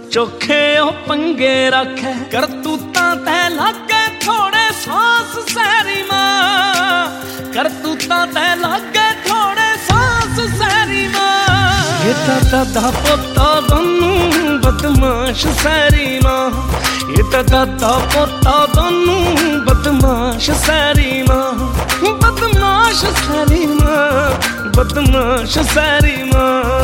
चोखे ओ पंगे रखे करतूतां तै लागे थोड़े सांस सैरी मां करतूतां तै लागे थोड़े सांस सैरी मां ये दादा पोता दोनों बदमाश सैरी मां ये दादा पोता दोनों बदमाश सैरी मां बदमाश सैरी मां बदमाश सैरी मां